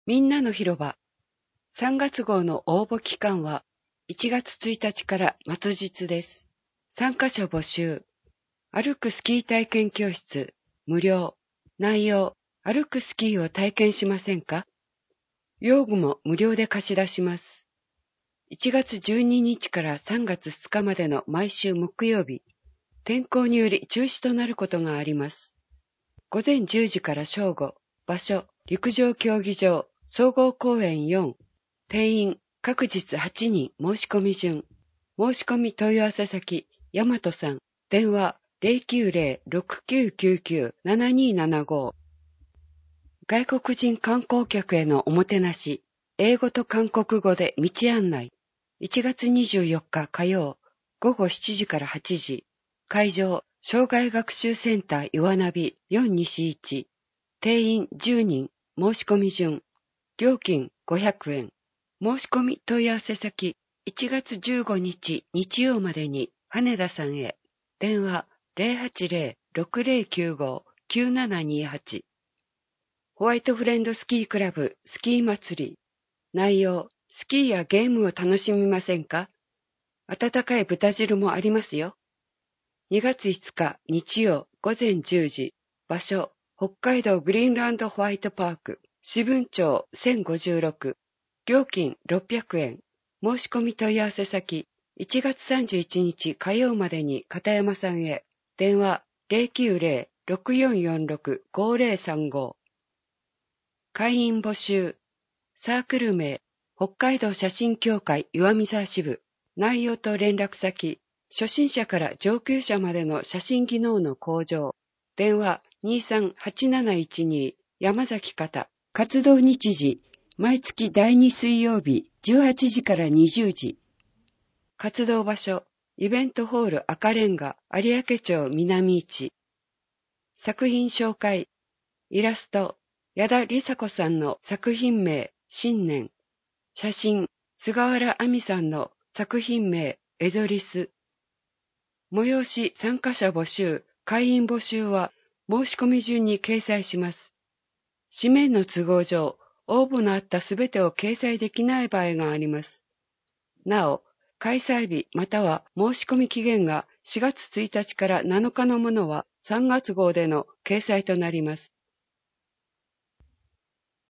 みんなの広場。3月号の応募期間は1月1日から末日です。参加者募集。歩くスキー体験教室。無料。内容。歩くスキーを体験しませんか？用具も無料で貸し出します。1月12日から3月2日までの毎週木曜日。天候により中止となることがあります。午前10時から正午。場所。陸上競技場。総合公園4。定員。各日8人。申し込み順。申し込み問い合わせ先。大和さん。電話。090-6999-7275。外国人観光客へのおもてなし。英語と韓国語で道案内。1月24日火曜。午後7時から8時。会場。障害学習センター岩ナビ4西1。定員10人。申し込み順。料金500円。申し込み問い合わせ先。1月15日日曜までに羽田さんへ。電話080-6095-9728。ホワイトフレンドスキークラブスキー祭り。内容。スキーやゲームを楽しみませんか？温かい豚汁もありますよ。2月5日日曜午前10時。場所。北海道グリーンランドホワイトパーク。支分町1056。料金600円。申し込み問い合わせ先。1月31日火曜までに片山さんへ。電話090-6446-5035。会員募集。サークル名。北海道写真協会岩見沢支部。内容と連絡先。初心者から上級者までの写真技能の向上。電話238712山崎方。活動日時。毎月第2水曜日18時から20時。活動場所。イベントホール赤レンガ有明町南市。作品紹介。イラスト。矢田梨紗子さんの作品名新年。写真。菅原亜美さんの作品名エゾリス。催し参加者募集。会員募集は申し込み順に掲載します。紙面の都合上、応募のあったすべてを掲載できない場合があります。なお、開催日または申し込み期限が4月1日から7日のものは3月号での掲載となります。